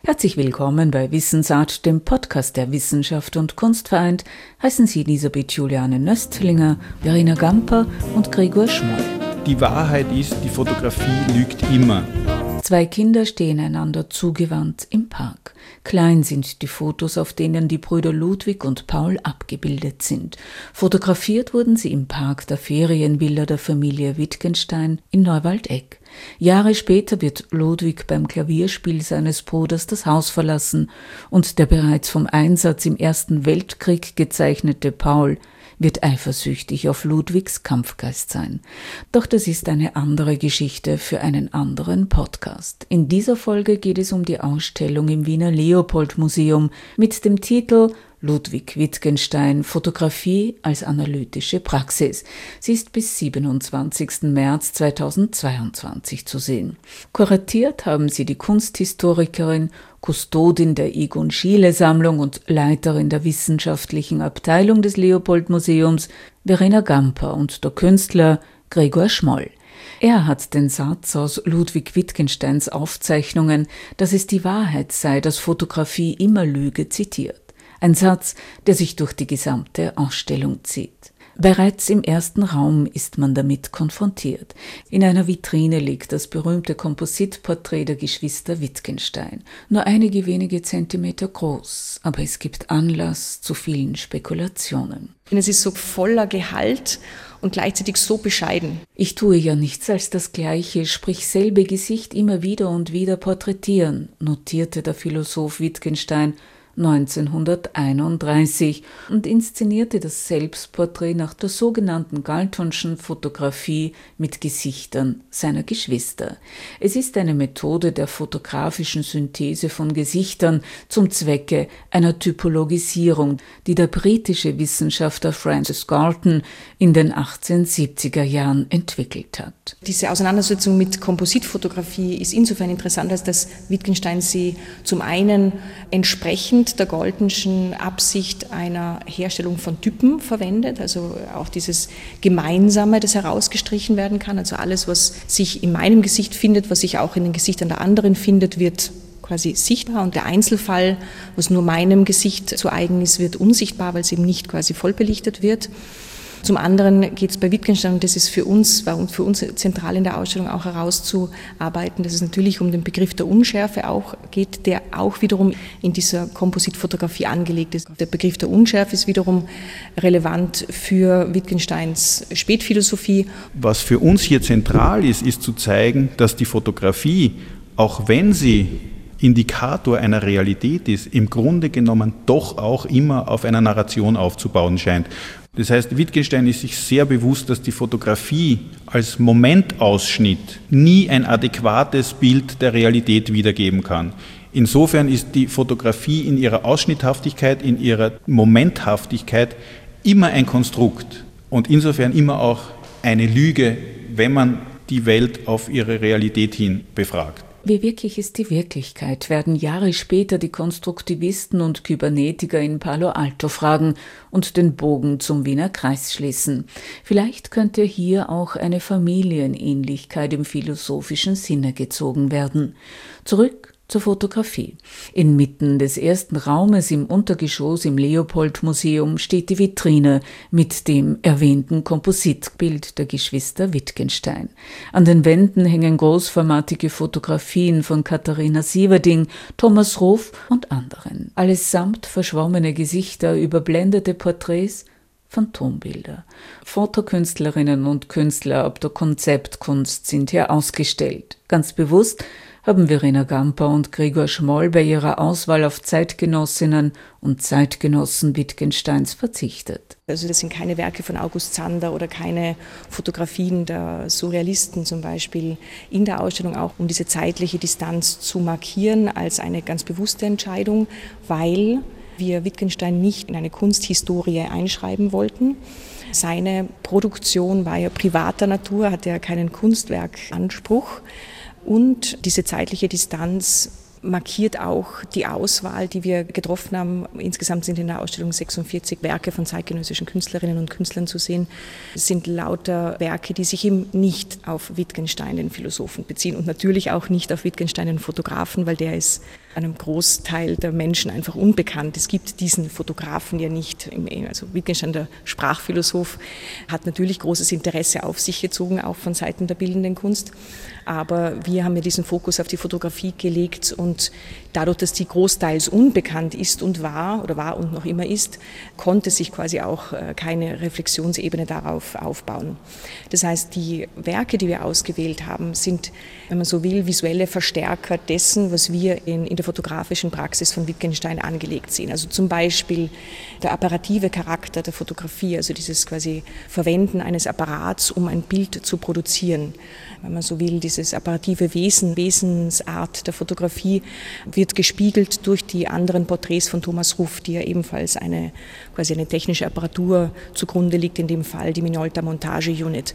Herzlich willkommen bei Wissensart, dem Podcast der Wissenschaft und Kunst vereint, heißen Sie Elisabeth Juliane Nöstlinger, Verena Gamper und Gregor Schmoll. Die Wahrheit ist, die Fotografie lügt immer. Zwei Kinder stehen einander zugewandt im Park. Klein sind die Fotos, auf denen die Brüder Ludwig und Paul abgebildet sind. Fotografiert wurden sie im Park der Ferienvilla der Familie Wittgenstein in Neuwaldeck. Jahre später wird Ludwig beim Klavierspiel seines Bruders das Haus verlassen und der bereits vom Einsatz im Ersten Weltkrieg gezeichnete Paul wird eifersüchtig auf Ludwigs Kampfgeist sein. Doch das ist eine andere Geschichte für einen anderen Podcast. In dieser Folge geht es um die Ausstellung im Wiener Leopold-Museum mit dem Titel Ludwig Wittgenstein – Fotografie als analytische Praxis. Sie ist bis 27. März 2022 zu sehen. Kuratiert haben sie die Kunsthistorikerin, Kustodin der Egon Schiele-Sammlung und Leiterin der wissenschaftlichen Abteilung des Leopold-Museums, Verena Gamper, und der Künstler Gregor Schmoll. Er hat den Satz aus Ludwig Wittgensteins Aufzeichnungen, dass es die Wahrheit sei, dass Fotografie immer lüge, zitiert. Ein Satz, der sich durch die gesamte Ausstellung zieht. Bereits im ersten Raum ist man damit konfrontiert. In einer Vitrine liegt das berühmte Kompositporträt der Geschwister Wittgenstein. Nur einige wenige Zentimeter groß, aber es gibt Anlass zu vielen Spekulationen. Es ist so voller Gehalt und gleichzeitig so bescheiden. Ich tue ja nichts als das gleiche, sprich selbe Gesicht immer wieder und wieder porträtieren, notierte der Philosoph Wittgenstein 1931 und inszenierte das Selbstporträt nach der sogenannten Galtonschen Fotografie mit Gesichtern seiner Geschwister. Es ist eine Methode der fotografischen Synthese von Gesichtern zum Zwecke einer Typologisierung, die der britische Wissenschaftler Francis Galton in den 1870er Jahren entwickelt hat. Diese Auseinandersetzung mit Kompositfotografie ist insofern interessant, als dass Wittgenstein sie zum einen entsprechend der Galtonschen Absicht einer Herstellung von Typen verwendet, also auch dieses Gemeinsame, das herausgestrichen werden kann, also alles, was sich in meinem Gesicht findet, was sich auch in den Gesichtern der anderen findet, wird quasi sichtbar, und der Einzelfall, was nur meinem Gesicht zu eigen ist, wird unsichtbar, weil es eben nicht quasi vollbelichtet wird. Zum anderen geht es bei Wittgenstein, und das ist war für uns zentral in der Ausstellung auch herauszuarbeiten, dass es natürlich um den Begriff der Unschärfe auch geht, der auch wiederum in dieser Kompositfotografie angelegt ist. Der Begriff der Unschärfe ist wiederum relevant für Wittgensteins Spätphilosophie. Was für uns hier zentral ist, ist zu zeigen, dass die Fotografie, auch wenn sie Indikator einer Realität ist, im Grunde genommen doch auch immer auf einer Narration aufzubauen scheint. Das heißt, Wittgenstein ist sich sehr bewusst, dass die Fotografie als Momentausschnitt nie ein adäquates Bild der Realität wiedergeben kann. Insofern ist die Fotografie in ihrer Ausschnitthaftigkeit, in ihrer Momenthaftigkeit immer ein Konstrukt und insofern immer auch eine Lüge, wenn man die Welt auf ihre Realität hin befragt. Wie wirklich ist die Wirklichkeit, werden Jahre später die Konstruktivisten und Kybernetiker in Palo Alto fragen und den Bogen zum Wiener Kreis schließen. Vielleicht könnte hier auch eine Familienähnlichkeit im philosophischen Sinne gezogen werden. Zurück zur Fotografie. Inmitten des ersten Raumes im Untergeschoss im Leopold-Museum steht die Vitrine mit dem erwähnten Kompositbild der Geschwister Wittgenstein. An den Wänden hängen großformatige Fotografien von Katharina Sieverding, Thomas Ruf und anderen. Allesamt verschwommene Gesichter, überblendete Porträts, Phantombilder. Fotokünstlerinnen und Künstler ab der Konzeptkunst sind hier ausgestellt. Ganz bewusst haben Verena Gamper und Gregor Schmoll bei ihrer Auswahl auf Zeitgenossinnen und Zeitgenossen Wittgensteins verzichtet. Also das sind keine Werke von August Sander oder keine Fotografien der Surrealisten zum Beispiel in der Ausstellung, auch um diese zeitliche Distanz zu markieren als eine ganz bewusste Entscheidung, weil wir Wittgenstein nicht in eine Kunsthistorie einschreiben wollten. Seine Produktion war ja privater Natur, hatte ja keinen Kunstwerkanspruch. Und diese zeitliche Distanz markiert auch die Auswahl, die wir getroffen haben. Insgesamt sind in der Ausstellung 46 Werke von zeitgenössischen Künstlerinnen und Künstlern zu sehen. Es sind lauter Werke, die sich eben nicht auf Wittgenstein, den Philosophen, beziehen und natürlich auch nicht auf Wittgenstein, den Fotografen, weil der ist einem Großteil der Menschen einfach unbekannt. Es gibt diesen Fotografen ja nicht. Also Wittgenstein, der Sprachphilosoph, hat natürlich großes Interesse auf sich gezogen, auch von Seiten der bildenden Kunst. Aber wir haben ja diesen Fokus auf die Fotografie gelegt und dadurch, dass die großteils unbekannt ist und war und noch immer ist, konnte sich quasi auch keine Reflexionsebene darauf aufbauen. Das heißt, die Werke, die wir ausgewählt haben, sind, wenn man so will, visuelle Verstärker dessen, was wir in der fotografischen Praxis von Wittgenstein angelegt sehen. Also zum Beispiel der apparative Charakter der Fotografie, also dieses quasi Verwenden eines Apparats, um ein Bild zu produzieren. Wenn man so will, dieses apparative Wesensart der Fotografie wird gespiegelt durch die anderen Porträts von Thomas Ruff, die ja ebenfalls eine technische Apparatur zugrunde liegt, in dem Fall die Minolta Montage Unit.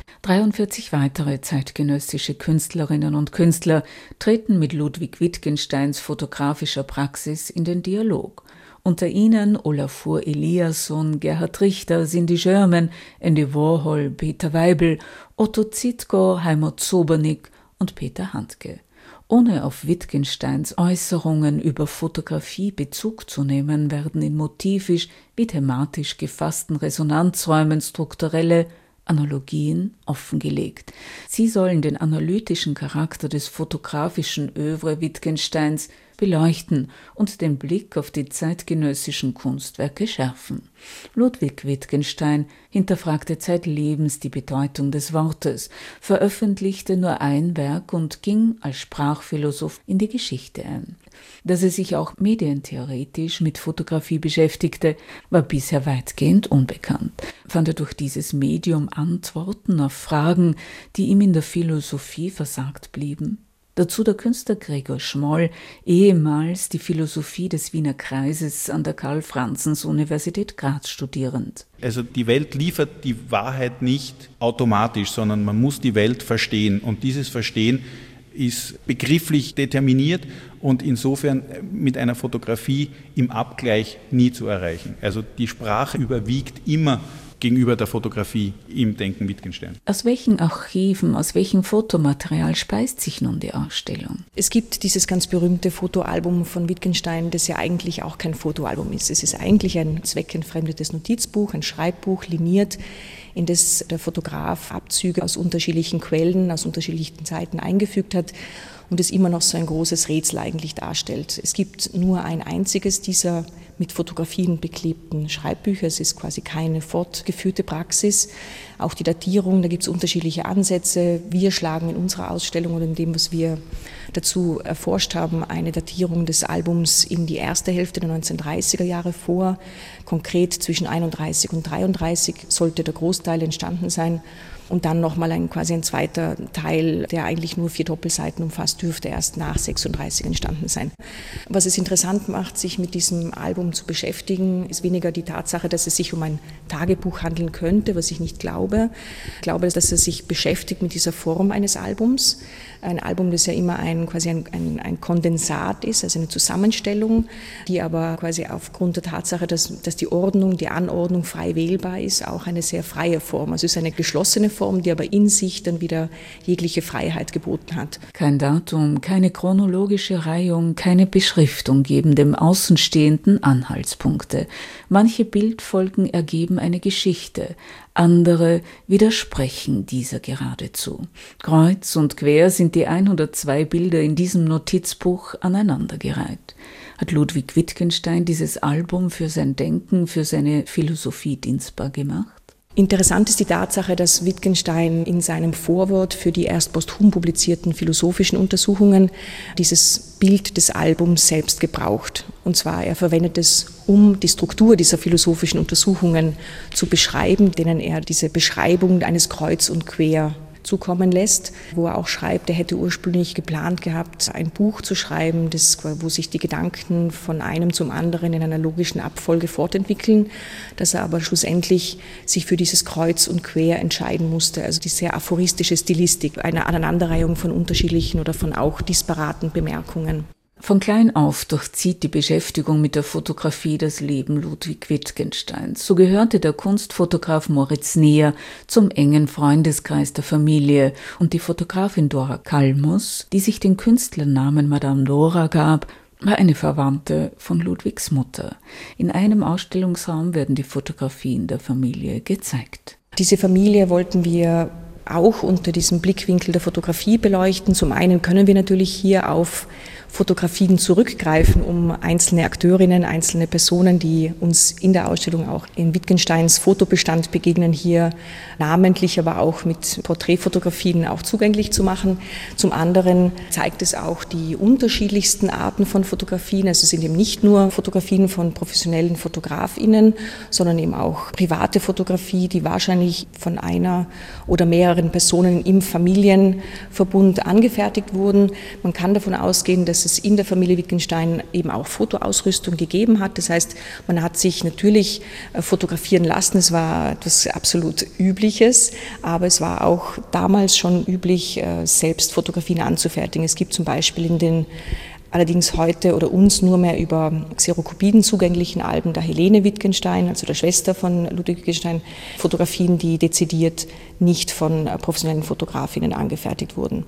43 weitere zeitgenössische Künstlerinnen und Künstler treten mit Ludwig Wittgensteins fotografischer Praxis in den Dialog. Unter ihnen Olafur Eliasson, Gerhard Richter, Cindy Sherman, Andy Warhol, Peter Weibel, Otto Zitko, Heimut Zobernick und Peter Handke. Ohne auf Wittgensteins Äußerungen über Fotografie Bezug zu nehmen, werden in motivisch wie thematisch gefassten Resonanzräumen strukturelle Analogien offengelegt. Sie sollen den analytischen Charakter des fotografischen Œuvre Wittgensteins beleuchten und den Blick auf die zeitgenössischen Kunstwerke schärfen. Ludwig Wittgenstein hinterfragte zeitlebens die Bedeutung des Wortes, veröffentlichte nur ein Werk und ging als Sprachphilosoph in die Geschichte ein. Dass er sich auch medientheoretisch mit Fotografie beschäftigte, war bisher weitgehend unbekannt. Fand er durch dieses Medium Antworten auf Fragen, die ihm in der Philosophie versagt blieben? Dazu der Künstler Gregor Schmoll, ehemals die Philosophie des Wiener Kreises an der Karl-Franzens-Universität Graz studierend. Also die Welt liefert die Wahrheit nicht automatisch, sondern man muss die Welt verstehen. Und dieses Verstehen ist begrifflich determiniert und insofern mit einer Fotografie im Abgleich nie zu erreichen. Also die Sprache überwiegt immer gegenüber der Fotografie im Denken Wittgenstein. Aus welchen Archiven, aus welchem Fotomaterial speist sich nun die Ausstellung? Es gibt dieses ganz berühmte Fotoalbum von Wittgenstein, das ja eigentlich auch kein Fotoalbum ist. Es ist eigentlich ein zweckentfremdetes Notizbuch, ein Schreibbuch, liniert, in das der Fotograf Abzüge aus unterschiedlichen Quellen, aus unterschiedlichen Zeiten eingefügt hat und es immer noch so ein großes Rätsel eigentlich darstellt. Es gibt nur ein einziges dieser mit Fotografien beklebten Schreibbücher. Es ist quasi keine fortgeführte Praxis. Auch die Datierung, da gibt es unterschiedliche Ansätze. Wir schlagen in unserer Ausstellung oder in dem, was wir dazu erforscht haben, eine Datierung des Albums in die erste Hälfte der 1930er Jahre vor. Konkret zwischen 31 und 33 sollte der Großteil entstanden sein. Und dann nochmal ein zweiter Teil, der eigentlich nur 4 Doppelseiten umfasst, dürfte erst nach 36 entstanden sein. Was es interessant macht, sich mit diesem Album zu beschäftigen, ist weniger die Tatsache, dass es sich um ein Tagebuch handeln könnte, was ich nicht glaube. Ich glaube, dass er sich beschäftigt mit dieser Form eines Albums. Ein Album, das ja immer ein Kondensat ist, also eine Zusammenstellung, die aber quasi aufgrund der Tatsache, dass die Anordnung frei wählbar ist, auch eine sehr freie Form. Also es ist eine geschlossene Form, die aber in sich dann wieder jegliche Freiheit geboten hat. Kein Datum, keine chronologische Reihung, keine Beschriftung geben dem Außenstehenden Anhaltspunkte. Manche Bildfolgen ergeben eine Geschichte, andere widersprechen dieser geradezu. Kreuz und quer sind die 102 Bilder in diesem Notizbuch aneinandergereiht. Hat Ludwig Wittgenstein dieses Album für sein Denken, für seine Philosophie dienstbar gemacht? Interessant ist die Tatsache, dass Wittgenstein in seinem Vorwort für die erst posthum publizierten philosophischen Untersuchungen dieses Bild des Albums selbst gebraucht. Und zwar, er verwendet es, um die Struktur dieser philosophischen Untersuchungen zu beschreiben, denen er diese Beschreibung eines Kreuz und Quer zukommen lässt, wo er auch schreibt, er hätte ursprünglich geplant gehabt, ein Buch zu schreiben, wo sich die Gedanken von einem zum anderen in einer logischen Abfolge fortentwickeln, dass er aber schlussendlich sich für dieses Kreuz und Quer entscheiden musste, also die sehr aphoristische Stilistik, eine Aneinanderreihung von unterschiedlichen oder von auch disparaten Bemerkungen. Von klein auf durchzieht die Beschäftigung mit der Fotografie das Leben Ludwig Wittgensteins. So gehörte der Kunstfotograf Moritz Neher zum engen Freundeskreis der Familie und die Fotografin Dora Kalmus, die sich den Künstlernamen Madame Dora gab, war eine Verwandte von Ludwigs Mutter. In einem Ausstellungsraum werden die Fotografien der Familie gezeigt. Diese Familie wollten wir auch unter diesem Blickwinkel der Fotografie beleuchten. Zum einen können wir natürlich hier auf Fotografien zurückgreifen, um einzelne Akteurinnen, einzelne Personen, die uns in der Ausstellung auch in Wittgensteins Fotobestand begegnen, hier namentlich, aber auch mit Porträtfotografien auch zugänglich zu machen. Zum anderen zeigt es auch die unterschiedlichsten Arten von Fotografien. Also es sind eben nicht nur Fotografien von professionellen FotografInnen, sondern eben auch private Fotografie, die wahrscheinlich von einer oder mehreren Personen im Familienverbund angefertigt wurden. Man kann davon ausgehen, dass es in der Familie Wittgenstein eben auch Fotoausrüstung gegeben hat. Das heißt, man hat sich natürlich fotografieren lassen. Es war etwas absolut Übliches, aber es war auch damals schon üblich, selbst Fotografien anzufertigen. Es gibt zum Beispiel in den allerdings heute oder uns nur mehr über Xerokopien zugänglichen Alben der Helene Wittgenstein, also der Schwester von Ludwig Wittgenstein, Fotografien, die dezidiert nicht von professionellen Fotografinnen angefertigt wurden.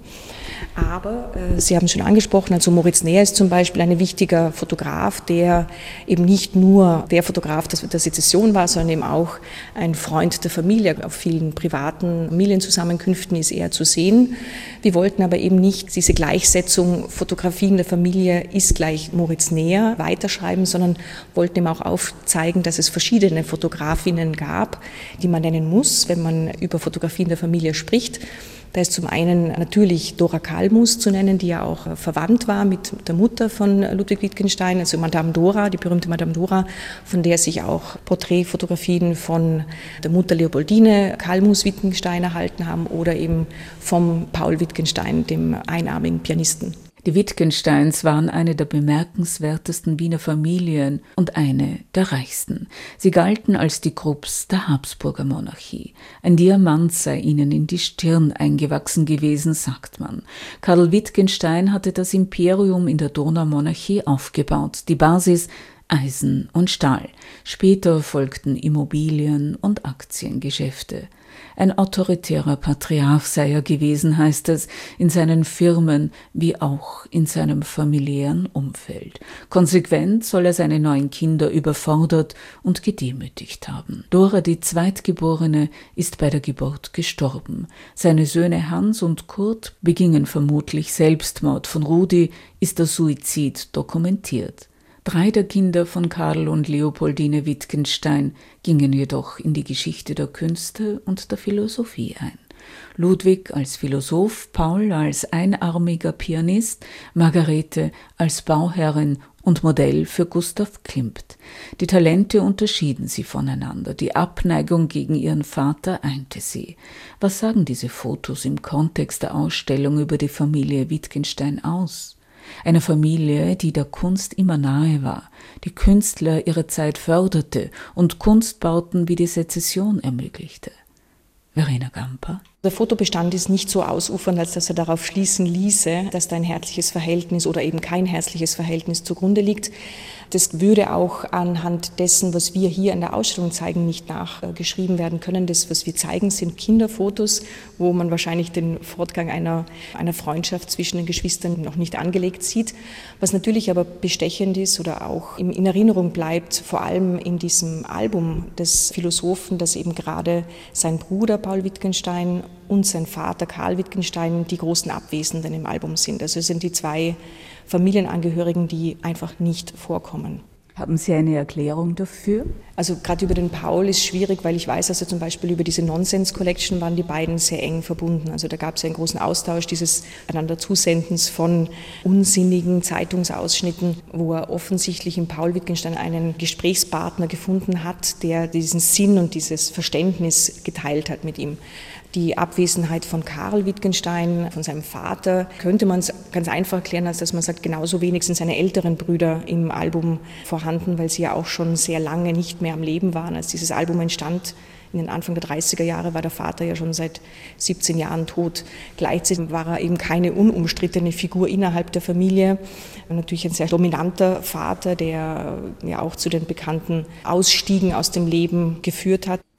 Aber Sie haben es schon angesprochen, also Moritz Näher ist zum Beispiel ein wichtiger Fotograf, der eben nicht nur der Fotograf der Sezession war, sondern eben auch ein Freund der Familie. Auf vielen privaten Familienzusammenkünften ist er zu sehen. Wir wollten aber eben nicht diese Gleichsetzung Fotografien der Familie ist gleich Moritz Näher weiterschreiben, sondern wollten eben auch aufzeigen, dass es verschiedene Fotografinnen gab, die man nennen muss, wenn man über Fotografien der Familie spricht. Da ist zum einen natürlich Dora Kalmus zu nennen, die ja auch verwandt war mit der Mutter von Ludwig Wittgenstein, also Madame Dora, die berühmte Madame Dora, von der sich auch Porträtfotografien von der Mutter Leopoldine Kalmus Wittgenstein erhalten haben oder eben vom Paul Wittgenstein, dem einarmigen Pianisten. Die Wittgensteins waren eine der bemerkenswertesten Wiener Familien und eine der reichsten. Sie galten als die Krupps der Habsburger Monarchie. Ein Diamant sei ihnen in die Stirn eingewachsen gewesen, sagt man. Karl Wittgenstein hatte das Imperium in der Donaumonarchie aufgebaut, die Basis Eisen und Stahl. Später folgten Immobilien- und Aktiengeschäfte. Ein autoritärer Patriarch sei er gewesen, heißt es, in seinen Firmen wie auch in seinem familiären Umfeld. Konsequent soll er seine 9 Kinder überfordert und gedemütigt haben. Dora, die Zweitgeborene, ist bei der Geburt gestorben. Seine Söhne Hans und Kurt begingen vermutlich Selbstmord. Von Rudi ist der Suizid dokumentiert. 3 der Kinder von Karl und Leopoldine Wittgenstein gingen jedoch in die Geschichte der Künste und der Philosophie ein. Ludwig als Philosoph, Paul als einarmiger Pianist, Margarete als Bauherrin und Modell für Gustav Klimt. Die Talente unterschieden sie voneinander, die Abneigung gegen ihren Vater einte sie. Was sagen diese Fotos im Kontext der Ausstellung über die Familie Wittgenstein aus? Eine Familie, die der Kunst immer nahe war, die Künstler ihrer Zeit förderte und Kunstbauten wie die Sezession ermöglichte. Verena Gamper. Der Fotobestand ist nicht so ausufernd, als dass er darauf schließen ließe, dass da ein herzliches Verhältnis oder eben kein herzliches Verhältnis zugrunde liegt. Das würde auch anhand dessen, was wir hier in der Ausstellung zeigen, nicht nachgeschrieben werden können. Das, was wir zeigen, sind Kinderfotos, wo man wahrscheinlich den Fortgang einer Freundschaft zwischen den Geschwistern noch nicht angelegt sieht. Was natürlich aber bestechend ist oder auch in Erinnerung bleibt, vor allem in diesem Album des Philosophen, dass eben gerade sein Bruder Paul Wittgenstein und sein Vater Karl Wittgenstein die großen Abwesenden im Album sind. Also es sind die 2 Familienangehörigen, die einfach nicht vorkommen. Haben Sie eine Erklärung dafür? Also gerade über den Paul ist schwierig, weil ich weiß, also zum Beispiel über diese Nonsense Collection waren die beiden sehr eng verbunden. Also da gab es ja einen großen Austausch dieses einander Zusendens von unsinnigen Zeitungsausschnitten, wo er offensichtlich in Paul Wittgenstein einen Gesprächspartner gefunden hat, der diesen Sinn und dieses Verständnis geteilt hat mit ihm. Die Abwesenheit von Karl Wittgenstein, von seinem Vater, könnte man es ganz einfach erklären, als dass man sagt, genauso wenig sind seine älteren Brüder im Album vorhanden, weil sie ja auch schon sehr lange nicht mehr am Leben waren. Als dieses Album entstand, in den Anfang der 30er Jahre, war der Vater ja schon seit 17 Jahren tot. Gleichzeitig war er eben keine unumstrittene Figur innerhalb der Familie. Natürlich ein sehr dominanter Vater, der ja auch zu den bekannten Ausstiegen aus dem Leben geführt hat.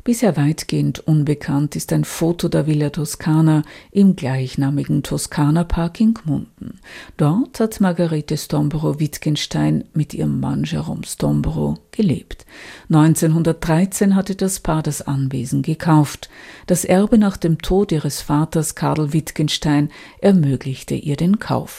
Bisher weitgehend unbekannt ist ein Foto der Villa Toscana im gleichnamigen Toskana-Park in Gmunden. Dort hat Margarete Stomborow-Wittgenstein mit ihrem Mann Jerome Stomborow gelebt. 1913 hatte das Paar das Anwesen gekauft. Das Erbe nach dem Tod ihres Vaters Karl Wittgenstein ermöglichte ihr den Kauf.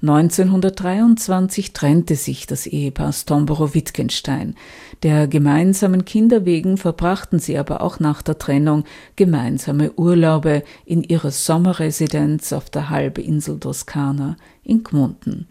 1923 trennte sich das Ehepaar Stomborow-Wittgenstein. Der gemeinsamen Kinder wegen verbrachten sie aber auch nach der Trennung gemeinsame Urlaube in ihrer Sommerresidenz auf der Halbinsel Toskana in Gmunden.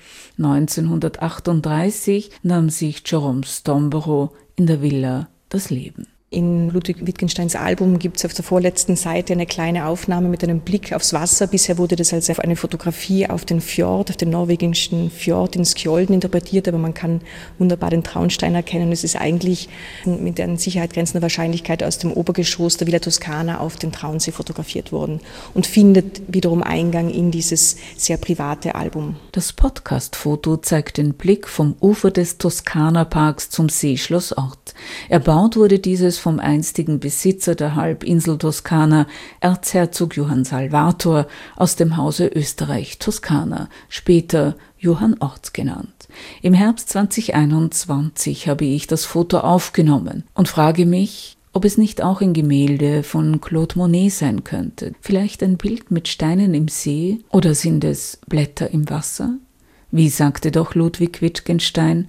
1938 nahm sich Jerome Stomborow in der Villa das Leben. In Ludwig Wittgensteins Album gibt es auf der vorletzten Seite eine kleine Aufnahme mit einem Blick aufs Wasser. Bisher wurde das als eine Fotografie auf den Fjord, auf den norwegischen Fjord in Skjolden interpretiert, aber man kann wunderbar den Traunstein erkennen. Es ist eigentlich mit einer Sicherheit grenzender Wahrscheinlichkeit aus dem Obergeschoss der Villa Toscana auf den Traunsee fotografiert worden und findet wiederum Eingang in dieses sehr private Album. Das Podcast-Foto zeigt den Blick vom Ufer des Toskana-Parks zum Seeschlossort. Erbaut wurde dieses vom einstigen Besitzer der Halbinsel Toskana, Erzherzog Johann Salvator aus dem Hause Österreich-Toskana, später Johann Orts genannt. Im Herbst 2021 habe ich das Foto aufgenommen und frage mich, ob es nicht auch ein Gemälde von Claude Monet sein könnte. Vielleicht ein Bild mit Steinen im See oder sind es Blätter im Wasser? Wie sagte doch Ludwig Wittgenstein,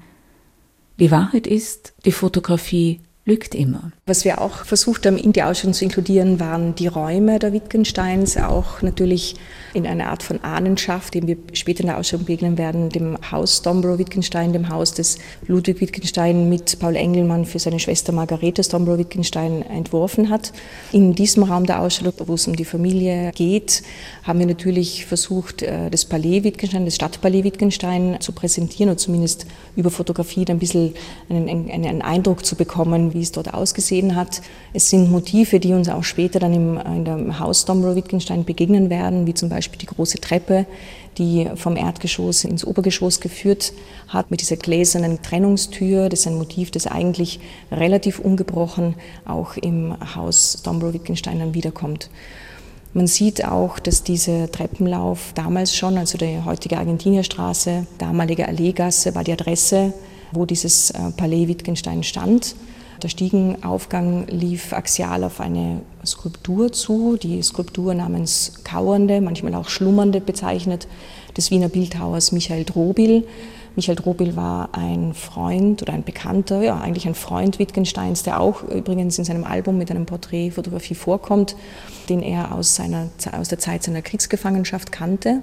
die Wahrheit ist, die Fotografie lügt immer. Was wir auch versucht haben, in die Ausstellung zu inkludieren, waren die Räume der Wittgensteins, auch natürlich in einer Art von Ahnenschaft, dem wir später in der Ausstellung begegnen werden, dem Haus Stomborow-Wittgenstein, dem Haus des Ludwig Wittgenstein mit Paul Engelmann für seine Schwester Margarete Stomborow-Wittgenstein entworfen hat. In diesem Raum der Ausstellung, wo es um die Familie geht, haben wir natürlich versucht, das Palais Wittgenstein, das Stadtpalais Wittgenstein zu präsentieren und zumindest über Fotografie ein bisschen einen Eindruck zu bekommen, wie es dort ausgesehen hat. Es sind Motive, die uns auch später dann in dem Haus Stomborow-Wittgenstein begegnen werden, wie zum Beispiel die große Treppe, die vom Erdgeschoss ins Obergeschoss geführt hat, mit dieser gläsernen Trennungstür. Das ist ein Motiv, das eigentlich relativ ungebrochen auch im Haus Stomborow-Wittgenstein dann wiederkommt. Man sieht auch, dass dieser Treppenlauf damals schon, also die heutige Argentinierstraße, damalige Alleegasse, war die Adresse, wo dieses Palais Wittgenstein stand. Der Stiegenaufgang lief axial auf eine Skulptur zu, die Skulptur namens Kauernde, manchmal auch Schlummernde bezeichnet, des Wiener Bildhauers Michael Drobil. Michael Drobil war ein Freund oder ein Bekannter, ja eigentlich ein Freund Wittgensteins, der auch übrigens in seinem Album mit einem Porträtfotografie vorkommt, den er aus der Zeit seiner Kriegsgefangenschaft kannte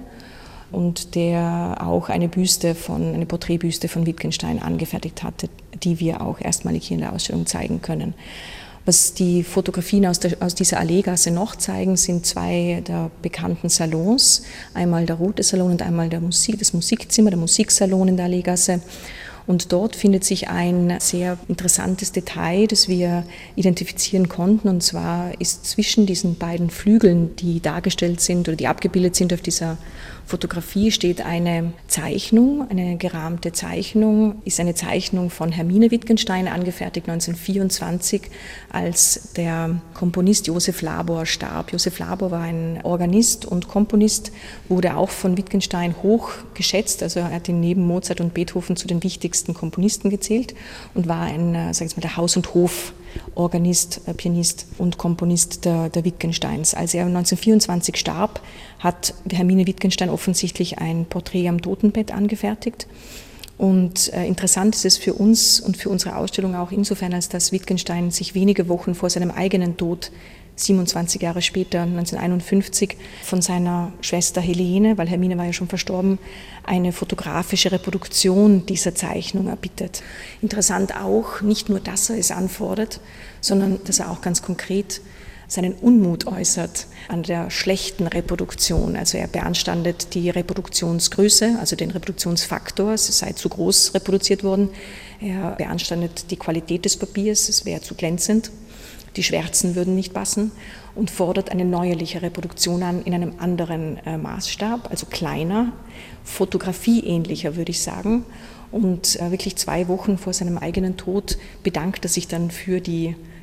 und der auch eine Porträtbüste von Wittgenstein angefertigt hatte, die wir auch erstmalig hier in der Ausstellung zeigen können. Was die Fotografien aus dieser Alleegasse noch zeigen, sind zwei der bekannten Salons, einmal der Rote Salon und einmal das Musikzimmer, der Musiksalon in der Alleegasse. Und dort findet sich ein sehr interessantes Detail, das wir identifizieren konnten. Und zwar ist zwischen diesen beiden Flügeln, die dargestellt sind oder die abgebildet sind auf dieser Fotografie, steht eine Zeichnung, eine gerahmte Zeichnung, ist eine Zeichnung von Hermine Wittgenstein, angefertigt 1924, als der Komponist Josef Labor starb. Josef Labor war ein Organist und Komponist, wurde auch von Wittgenstein hoch geschätzt, also er hat ihn neben Mozart und Beethoven zu den wichtigsten Komponisten gezählt und war der Haus- und Hof-Organist, Pianist und Komponist der Wittgensteins. Als er 1924 starb, hat Hermine Wittgenstein offensichtlich ein Porträt am Totenbett angefertigt. Und interessant ist es für uns und für unsere Ausstellung auch insofern, als dass Wittgenstein sich wenige Wochen vor seinem eigenen Tod, 27 Jahre später, 1951, von seiner Schwester Helene, weil Hermine war ja schon verstorben, eine fotografische Reproduktion dieser Zeichnung erbittet. Interessant auch, nicht nur, dass er es anfordert, sondern dass er auch ganz konkret seinen Unmut äußert an der schlechten Reproduktion. Also er beanstandet die Reproduktionsgröße, also den Reproduktionsfaktor, es sei zu groß reproduziert worden. Er beanstandet die Qualität des Papiers, es wäre zu glänzend, die Schwärzen würden nicht passen und fordert eine neuerliche Reproduktion an in einem anderen Maßstab, also kleiner, fotografieähnlicher, würde ich sagen. Und wirklich 2 Wochen vor seinem eigenen Tod bedankt er sich dann für die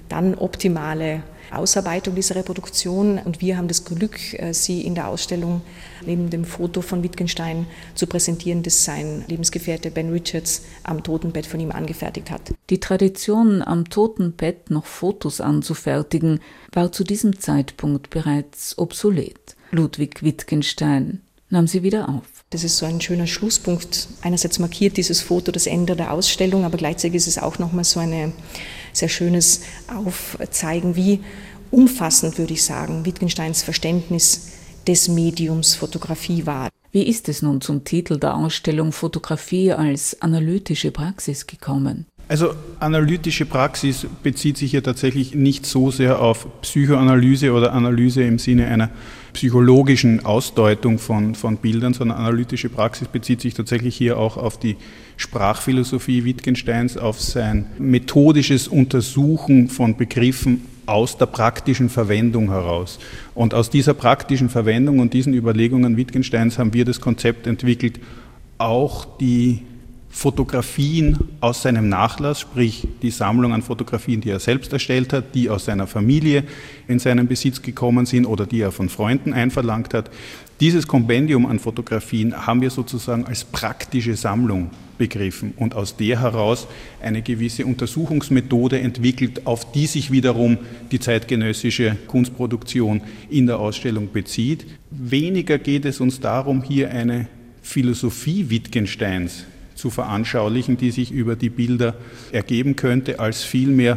dann optimale Ausarbeitung dieser Reproduktion. Und wir haben das Glück, sie in der Ausstellung neben dem Foto von Wittgenstein zu präsentieren, das sein Lebensgefährte Ben Richards am Totenbett von ihm angefertigt hat. Die Tradition, am Totenbett noch Fotos anzufertigen, war zu diesem Zeitpunkt bereits obsolet. Ludwig Wittgenstein nahm sie wieder auf. Das ist so ein schöner Schlusspunkt. Einerseits markiert dieses Foto das Ende der Ausstellung, aber gleichzeitig ist es auch nochmal so ein sehr schönes Aufzeigen, wie umfassend, würde ich sagen, Wittgensteins Verständnis des Mediums Fotografie war. Wie ist es nun zum Titel der Ausstellung Fotografie als analytische Praxis gekommen? Also analytische Praxis bezieht sich ja tatsächlich nicht so sehr auf Psychoanalyse oder Analyse im Sinne einer psychologischen Ausdeutung von Bildern, sondern analytische Praxis bezieht sich tatsächlich hier auch auf die Sprachphilosophie Wittgensteins, auf sein methodisches Untersuchen von Begriffen aus der praktischen Verwendung heraus. Und aus dieser praktischen Verwendung und diesen Überlegungen Wittgensteins haben wir das Konzept entwickelt, auch die Fotografien aus seinem Nachlass, sprich die Sammlung an Fotografien, die er selbst erstellt hat, die aus seiner Familie in seinen Besitz gekommen sind oder die er von Freunden einverlangt hat. Dieses Kompendium an Fotografien haben wir sozusagen als praktische Sammlung begriffen und aus der heraus eine gewisse Untersuchungsmethode entwickelt, auf die sich wiederum die zeitgenössische Kunstproduktion in der Ausstellung bezieht. Weniger geht es uns darum, hier eine Philosophie Wittgensteins zu veranschaulichen, die sich über die Bilder ergeben könnte, als vielmehr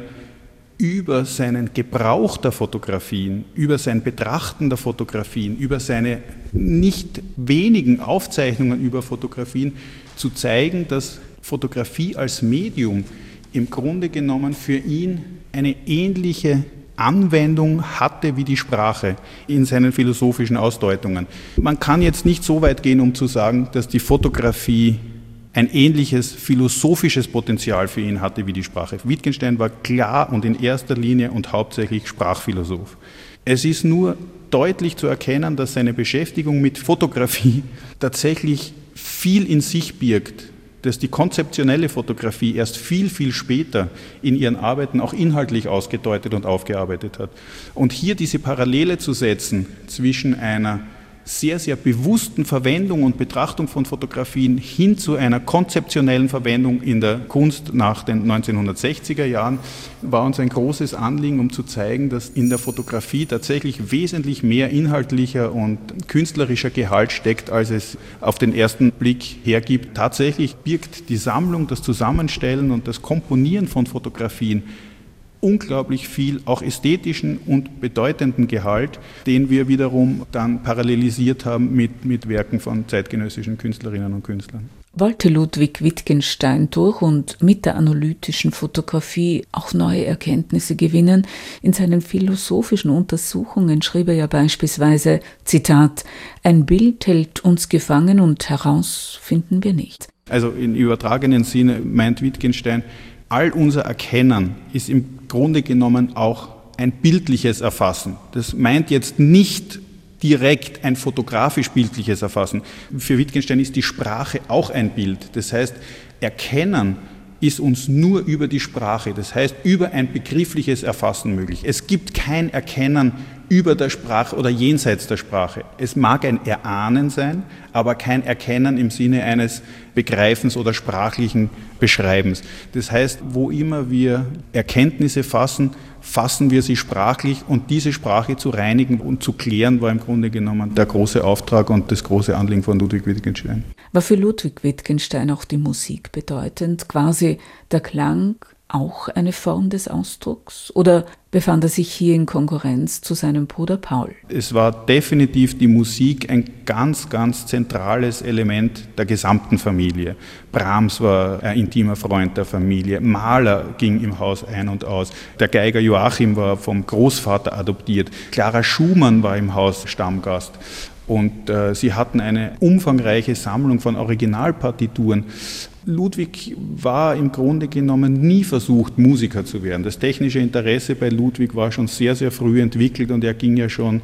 über seinen Gebrauch der Fotografien, über sein Betrachten der Fotografien, über seine nicht wenigen Aufzeichnungen über Fotografien zu zeigen, dass Fotografie als Medium im Grunde genommen für ihn eine ähnliche Anwendung hatte wie die Sprache in seinen philosophischen Ausdeutungen. Man kann jetzt nicht so weit gehen, um zu sagen, dass die Fotografie ein ähnliches philosophisches Potenzial für ihn hatte wie die Sprache. Wittgenstein war klar und in erster Linie und hauptsächlich Sprachphilosoph. Es ist nur deutlich zu erkennen, dass seine Beschäftigung mit Fotografie tatsächlich viel in sich birgt, dass die konzeptionelle Fotografie erst viel, viel später in ihren Arbeiten auch inhaltlich ausgedeutet und aufgearbeitet hat. Und hier diese Parallele zu setzen zwischen einer sehr, sehr bewussten Verwendung und Betrachtung von Fotografien hin zu einer konzeptionellen Verwendung in der Kunst nach den 1960er Jahren war uns ein großes Anliegen, um zu zeigen, dass in der Fotografie tatsächlich wesentlich mehr inhaltlicher und künstlerischer Gehalt steckt, als es auf den ersten Blick hergibt. Tatsächlich birgt die Sammlung, das Zusammenstellen und das Komponieren von Fotografien unglaublich viel auch ästhetischen und bedeutenden Gehalt, den wir wiederum dann parallelisiert haben mit Werken von zeitgenössischen Künstlerinnen und Künstlern. Wollte Ludwig Wittgenstein durch und mit der analytischen Fotografie auch neue Erkenntnisse gewinnen? In seinen philosophischen Untersuchungen schrieb er ja beispielsweise, Zitat, ein Bild hält uns gefangen und heraus finden wir nicht. Also im übertragenen Sinne meint Wittgenstein, all unser Erkennen ist im Grunde genommen auch ein bildliches Erfassen. Das meint jetzt nicht direkt ein fotografisch-bildliches Erfassen. Für Wittgenstein ist die Sprache auch ein Bild. Das heißt, Erkennen ist uns nur über die Sprache, das heißt über ein begriffliches Erfassen möglich. Es gibt kein Erkennen über der Sprache oder jenseits der Sprache. Es mag ein Erahnen sein, aber kein Erkennen im Sinne eines Begreifens oder sprachlichen Beschreibens. Das heißt, wo immer wir Erkenntnisse fassen, fassen wir sie sprachlich und diese Sprache zu reinigen und zu klären, war im Grunde genommen der große Auftrag und das große Anliegen von Ludwig Wittgenstein. War für Ludwig Wittgenstein auch die Musik bedeutend, quasi der Klang auch eine Form des Ausdrucks? Oder befand er sich hier in Konkurrenz zu seinem Bruder Paul? Es war definitiv die Musik ein ganz, ganz zentrales Element der gesamten Familie. Brahms war ein intimer Freund der Familie, Mahler ging im Haus ein und aus, der Geiger Joachim war vom Großvater adoptiert, Clara Schumann war im Haus Stammgast. Und sie hatten eine umfangreiche Sammlung von Originalpartituren. Ludwig war im Grunde genommen nie versucht, Musiker zu werden. Das technische Interesse bei Ludwig war schon sehr, sehr früh entwickelt und er ging ja schon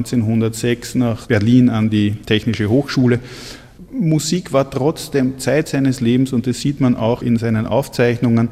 1906 nach Berlin an die Technische Hochschule. Musik war trotzdem Zeit seines Lebens, und das sieht man auch in seinen Aufzeichnungen,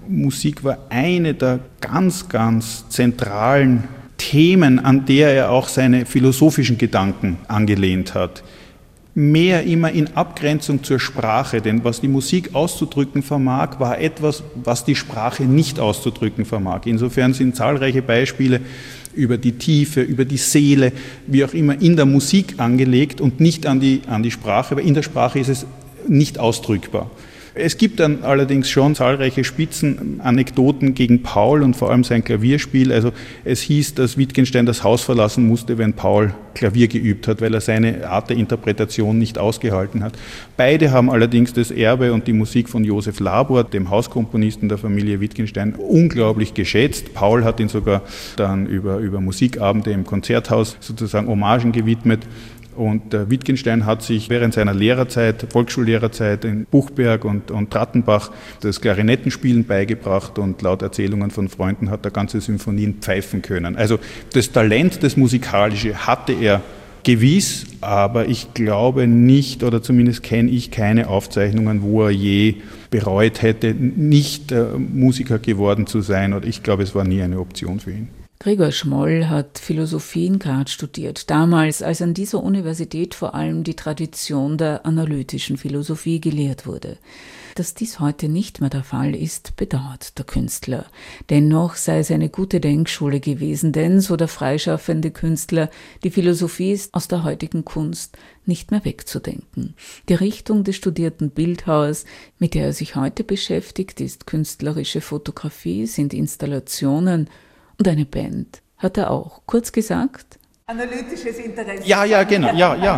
Musik war eine der ganz, ganz zentralen Themen, an der er auch seine philosophischen Gedanken angelehnt hat. Mehr immer in Abgrenzung zur Sprache, denn was die Musik auszudrücken vermag, war etwas, was die Sprache nicht auszudrücken vermag. Insofern sind zahlreiche Beispiele über die Tiefe, über die Seele, wie auch immer, in der Musik angelegt und nicht an die Sprache, weil in der Sprache ist es nicht ausdrückbar. Es gibt dann allerdings schon zahlreiche Spitzenanekdoten gegen Paul und vor allem sein Klavierspiel. Also es hieß, dass Wittgenstein das Haus verlassen musste, wenn Paul Klavier geübt hat, weil er seine Art der Interpretation nicht ausgehalten hat. Beide haben allerdings das Erbe und die Musik von Josef Labor, dem Hauskomponisten der Familie Wittgenstein, unglaublich geschätzt. Paul hat ihn sogar dann über Musikabende im Konzerthaus sozusagen Hommagen gewidmet. Und Wittgenstein hat sich während seiner Lehrerzeit, Volksschullehrerzeit in Buchberg und Trattenbach das Klarinettenspielen beigebracht und laut Erzählungen von Freunden hat er ganze Symphonien pfeifen können. Also das Talent, das Musikalische hatte er gewiss, aber ich glaube nicht, oder zumindest kenne ich keine Aufzeichnungen, wo er je bereut hätte, nicht Musiker geworden zu sein. Und ich glaube, es war nie eine Option für ihn. Gregor Schmoll hat Philosophie in Graz studiert, damals, als an dieser Universität vor allem die Tradition der analytischen Philosophie gelehrt wurde. Dass dies heute nicht mehr der Fall ist, bedauert der Künstler. Dennoch sei es eine gute Denkschule gewesen, denn, so der freischaffende Künstler, die Philosophie ist aus der heutigen Kunst nicht mehr wegzudenken. Die Richtung des studierten Bildhauers, mit der er sich heute beschäftigt, ist künstlerische Fotografie, sind Installationen und eine Band hat er auch. Kurz gesagt, analytisches Interesse. Ja, genau.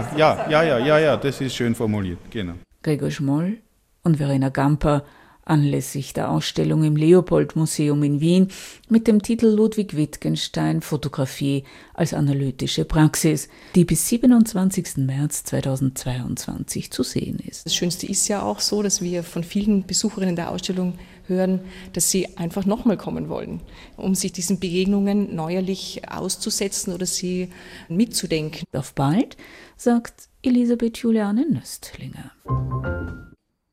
Ja, das ist schön formuliert, genau. Gregor Schmoll und Verena Gamper anlässlich der Ausstellung im Leopold-Museum in Wien mit dem Titel Ludwig Wittgenstein Fotografie als analytische Praxis, die bis 27. März 2022 zu sehen ist. Das Schönste ist ja auch so, dass wir von vielen Besucherinnen der Ausstellung hören, dass sie einfach nochmal kommen wollen, um sich diesen Begegnungen neuerlich auszusetzen oder sie mitzudenken. Auf bald, sagt Elisabeth Juliane Nöstlinger.